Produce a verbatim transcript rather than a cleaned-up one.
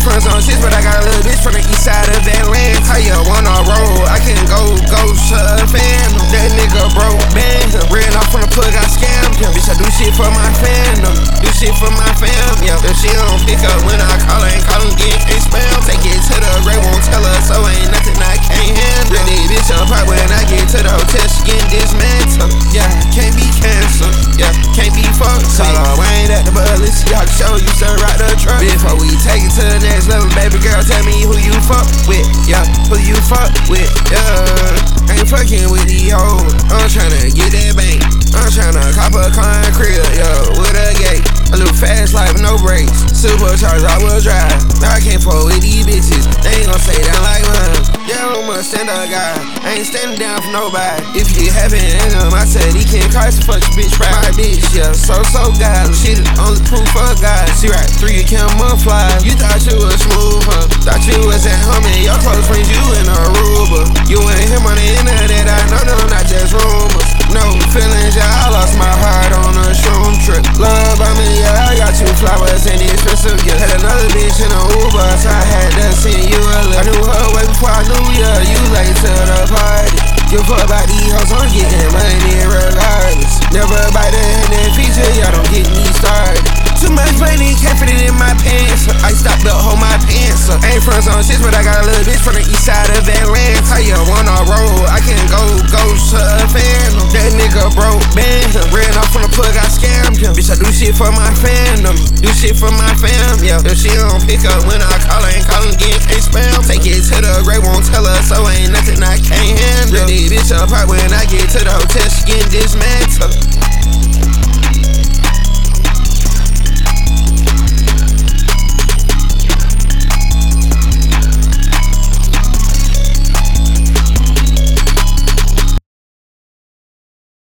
from zone six, but I got a little bitch from the east side of Atlanta. How you wanna roll? I can go, go to a fan. That nigga broke, man. Ran off from the plug, I scammed him. Bitch, I do shit for my fandom. Do shit for my fam, yeah. If she don't pick up when I call her, ain't callin' again, can't spam. Take it to the grave, won't tell her, so ain't nothing I can't handle. Really, bitch, apart when I get to the hotel, she getting dismantled. Yeah, can't be canceled. Yeah, can't be fucked. Solo Wayne at the bullet, see I can show you to ride the truck. Before we take it to the next level, baby girl, tell me who you fuck with. Yeah, who you fuck with. Yeah, ain't fucking with the old. I'm tryna get that bank. I'm tryna cop a concrete, yo, with a gate. A little fast life, no brakes. Supercharged, I will drive. Now I can't fuck with these bitches. They ain't gon' stay down like mine. Yeah, I'm a stand-up guy. I ain't standing down for nobody. If you haven't in him, I said he can't cause fuck your bitch pride. My bitch, yeah, so so godly. She the only proof of God. She right three camouflage. You thought you was smooth, huh? Thought you was at home and your close friends, you in Aruba. You and him on the internet, I know, no, not just rumors. No feelings, yeah, I lost my heart on a shroom trip. Love by me, yeah, I got two flowers and expensive gifts. Had another bitch in a Uber, so I had to send you a lift. I knew her way before I knew ya, you late to the party. Give up about these hoes, I'm getting money regardless. Never bite the hand that feature, y'all don't get me started. Too much money, can't fit it in my pants. I stopped up, hold my pants up. Ain't from zone six, but I got a little bitch from the east side of Atlanta. How you wanna roll? I can go, go to a fan. That nigga broke, man. Ran off from the plug, I scammed him. Bitch, I do shit for my fandom. Do shit for my fam, yeah. If she don't pick up when I call her, ain't callin' again, can't spam. Take it to the grave, won't tell her, so ain't nothing I can't handle. Really, bitch, apart when I get to the hotel, she getting dismantled.